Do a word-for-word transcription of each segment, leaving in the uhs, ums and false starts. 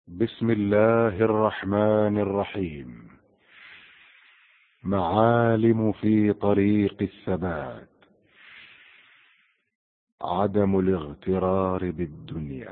بسم الله الرحمن الرحيم. معالم في طريق الثبات: عدم الاغترار بالدنيا.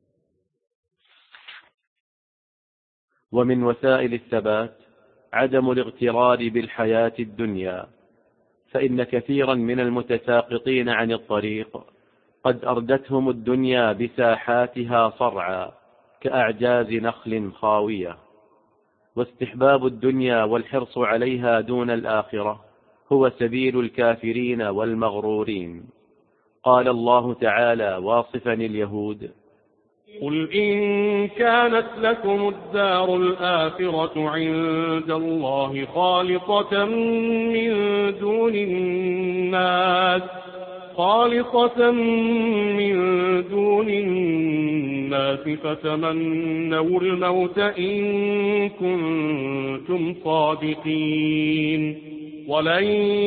ومن وسائل الثبات عدم الاغترار بالحياة الدنيا، فإن كثيرا من المتساقطين عن الطريق قد أردتهم الدنيا بساحاتها صرعا كأعجاز نخل خاوية. واستحباب الدنيا والحرص عليها دون الآخرة هو سبيل الكافرين والمغرورين. قال الله تعالى واصفا اليهود: قل إن كانت لكم الدار الآخرة عند الله خالصة من دون الناس خالصة من دون الناس فتمنوا الموت إن كنتم صادقين، ولن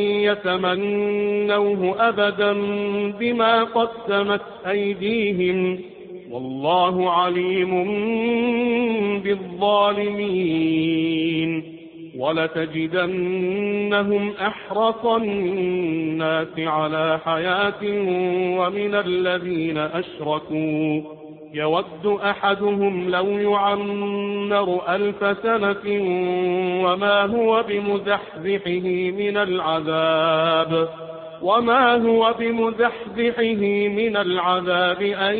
يتمنوه أبدا بما قدمت أيديهم، والله عليم بالظالمين. ولتجدنهم أحرص الناس على حياة ومن الذين أشركوا يود أحدهم لو يعمر ألف سنة وما هو بمزحزحه من العذاب وما هو بمزحزحه من العذاب أن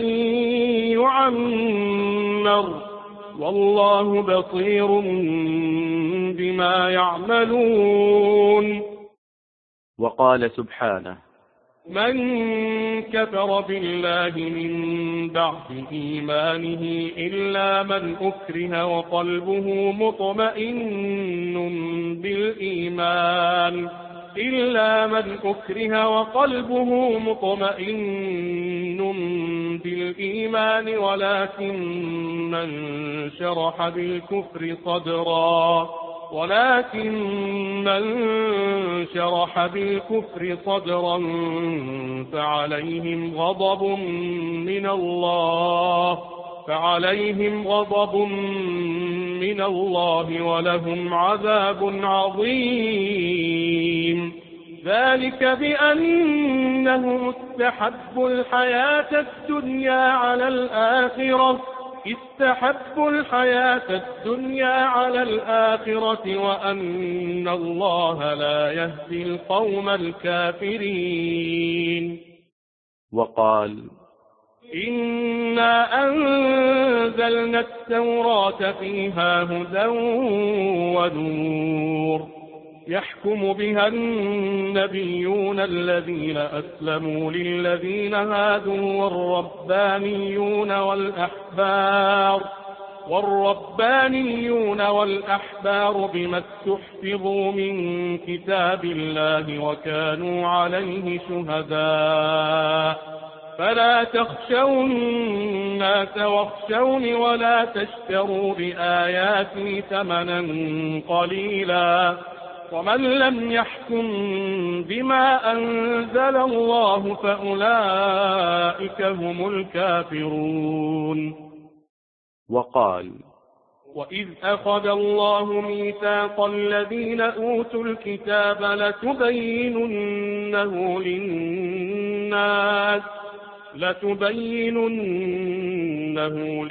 يعمر، والله بصير بما يعملون. وقال سبحانه: من كفر بالله من بعد إيمانه إلا من أكره وقلبه مطمئن بالإيمان إلا من أكره وقلبه مطمئن بالإيمان ولكن من شرح بالكفر صدرا ولكن من شرح بالكفر صدرا فعليهم غضب من الله فعليهم غضب من الله ولهم عذاب عظيم. ذلك بأنهم استحبوا الحياة الدنيا على الآخرة استحبوا الحياة الدنيا على الآخرة وأن الله لا يهدي القوم الكافرين. وقال: إنا أنزلنا التوراة فيها هدى ونور يحكم بها النبيون الذين أسلموا للذين هادوا والربانيون والأحبار والربانيون والأحبار بما استحفظوا من كتاب الله وكانوا عليه شهداء فلا تخشوا الناس واخشوني ولا تشتروا بآياتي ثمنا قليلا ومن لم يحكم بما أنزل الله فأولئك هم الكافرون. وقال: وإذ أخذ الله ميثاق الذين أوتوا الكتاب لتبيننه للناس لتبيننه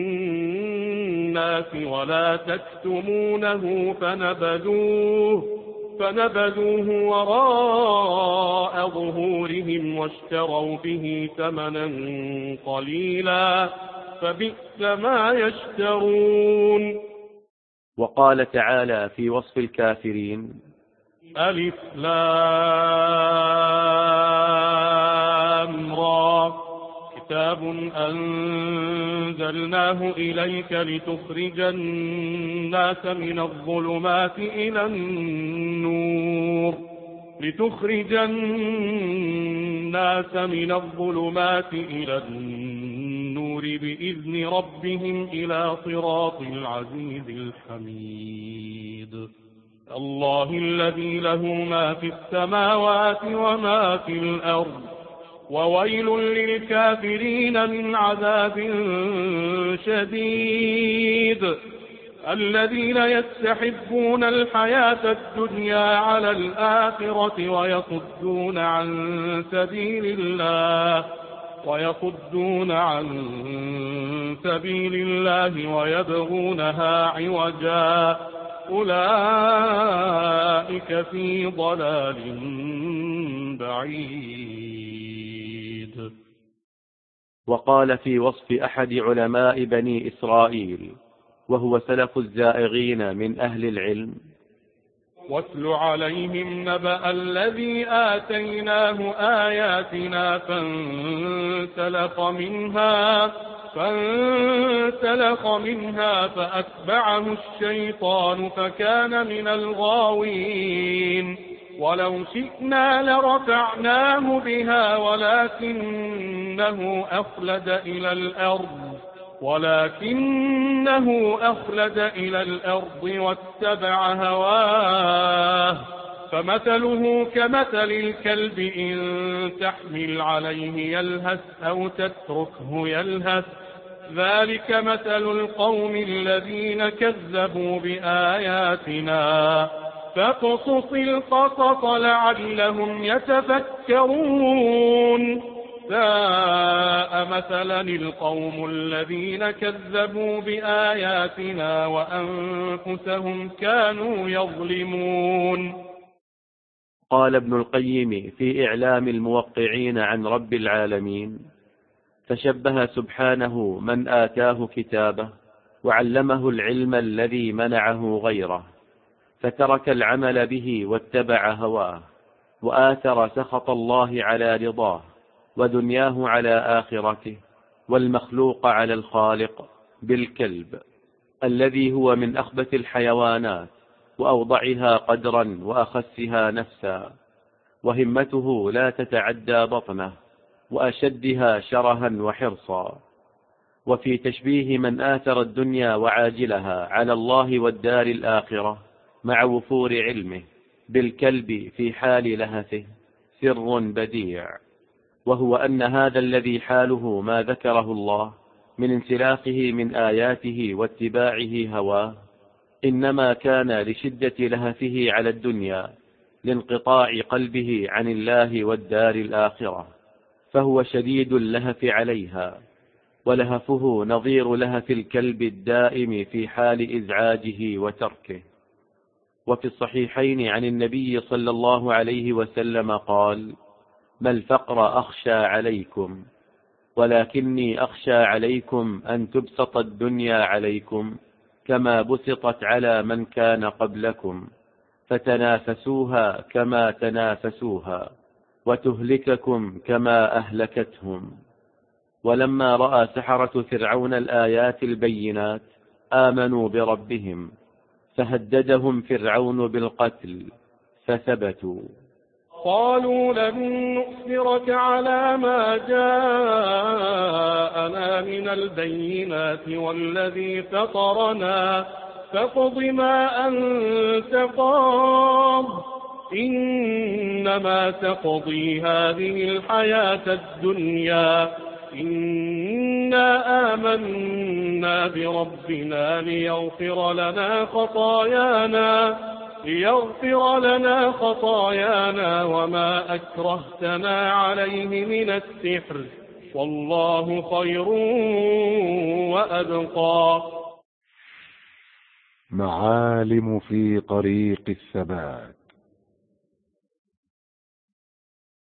للناس ولا تكتمونه فنبذوه فنبذوه وراء ظهورهم واشتروا به ثمنا قليلا فبئس ما يشترون. وقال تعالى في وصف الكافرين: ألف لام را كتاب أنزلناه إليك لتخرج الناس من الظلمات إلى النور لتخرج الناس من الظلمات إلى النور بإذن ربهم إلى صراط العزيز الحميد. الله الذي له ما في السماوات وما في الأرض وويل للكافرين من عذاب شديد. الذين يستحبون الحياة الدنيا على الآخرة ويصدون عن سبيل الله ويصدون عن سبيل الله ويبغونها عوجا أولئك في ضلال بعيد. وقال في وصف أحد علماء بني إسرائيل وهو سلف الزائغين من أهل العلم: واتل عليهم نبأ الذي آتيناه آياتنا فانسلخ منها فانسلخ منها فأتبعه الشيطان فكان من الغاوين. ولو شئنا لرفعناه بها ولكنه أخلد إلى الأرض ولكنه أخلد إلى الأرض واتبع هواه فمثله كمثل الكلب إن تحمل عليه يلهث أو تتركه يلهث ذلك مثل القوم الذين كذبوا بآياتنا فاقصص القصص لعلهم يتفكرون. ساء مثلا القوم الذين كذبوا بآياتنا وأنفسهم كانوا يظلمون. قال ابن القيم في إعلام الموقعين عن رب العالمين: فشبه سبحانه من آتاه كتابه وعلمه العلم الذي منعه غيره، فترك العمل به واتبع هواه وآثر سخط الله على رضاه ودنياه على آخرته والمخلوق على الخالق، بالكلب الذي هو من أخبث الحيوانات وأوضعها قدرا وأخسها نفسا، وهمته لا تتعدى بطنه، وأشدها شرها وحرصا. وفي تشبيه من آثر الدنيا وعاجلها على الله والدار الآخرة مع وفور علمه، بالكلب في حال لهثه سر بديع، وهو أن هذا الذي حاله ما ذكره الله من انسلاخه من آياته واتباعه هواه إنما كان لشدة لهفه على الدنيا لانقطاع قلبه عن الله والدار الآخرة، فهو شديد اللهف عليها، ولهفه نظير لهف الكلب الدائم في حال إزعاجه وتركه. وفي الصحيحين عن النبي صلى الله عليه وسلم قال: ما الفقر أخشى عليكم، ولكني أخشى عليكم أن تبسط الدنيا عليكم كما بسطت على من كان قبلكم، فتنافسوها كما تنافسوها، وتهلككم كما أهلكتهم. ولما رأى سحرة فرعون الآيات البينات آمنوا بربهم، فهددهم فرعون بالقتل فثبتوا. قالوا لن نؤثرك على ما جاءنا من البينات والذي فطرنا فاقض ما أنت قاض إنما تقضي هذه الحياة الدنيا إنا آمنا بربنا ليغفر لنا خطايانا ليغفر لنا خطايانا وما أكرهتنا عليه من السحر والله خير وأبقى. معالم في طريق الثبات.